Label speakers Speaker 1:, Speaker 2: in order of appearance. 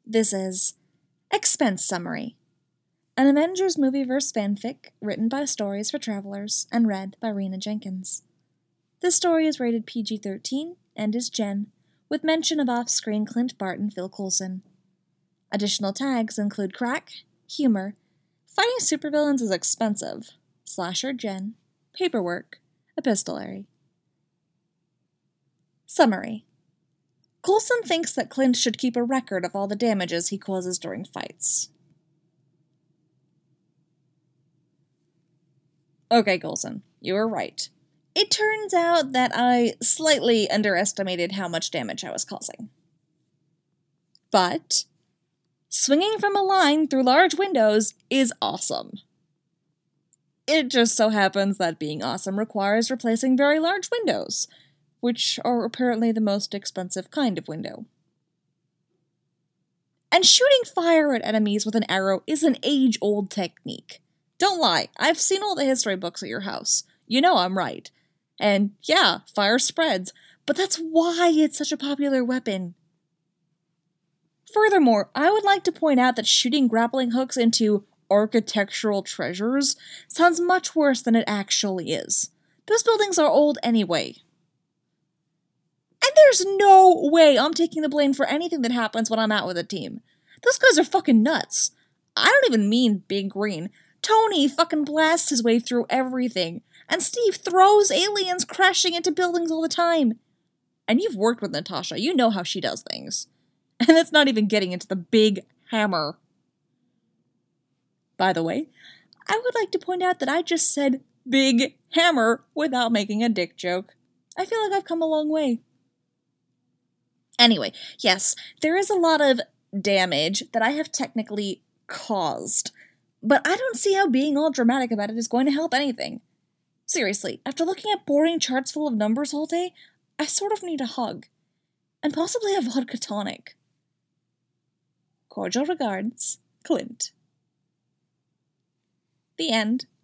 Speaker 1: This is Expense Summary, an Avengers Movieverse fanfic written by Stories for Travelers and read by Rena Jenkins. This story is rated PG-13 and is Gen, with mention of off-screen Clint Bart and Phil Coulson. Additional tags include crack, humor, fighting supervillains is expensive, slasher Gen, paperwork, epistolary. Summary. Coulson thinks that Clint should keep a record of all the damages he causes during fights. Okay, Coulson, you were right. It turns out that I slightly underestimated how much damage I was causing. But swinging from a line through large windows is awesome. It just so happens that being awesome requires replacing very large windows, which are apparently the most expensive kind of window. And shooting fire at enemies with an arrow is an age-old technique. Don't lie, I've seen all the history books at your house. You know I'm right. And yeah, fire spreads, but that's why it's such a popular weapon. Furthermore, I would like to point out that shooting grappling hooks into architectural treasures sounds much worse than it actually is. Those buildings are old anyway. And there's no way I'm taking the blame for anything that happens when I'm out with a team. Those guys are fucking nuts. I don't even mean Big Green. Tony fucking blasts his way through everything, and Steve throws aliens crashing into buildings all the time. And you've worked with Natasha, you know how she does things. And that's not even getting into the big hammer. By the way, I would like to point out that I just said big hammer without making a dick joke. I feel like I've come a long way. Anyway, yes, there is a lot of damage that I have technically caused, but I don't see how being all dramatic about it is going to help anything. Seriously, after looking at boring charts full of numbers all day, I sort of need a hug. And possibly a vodka tonic. Cordial regards, Clint. The end.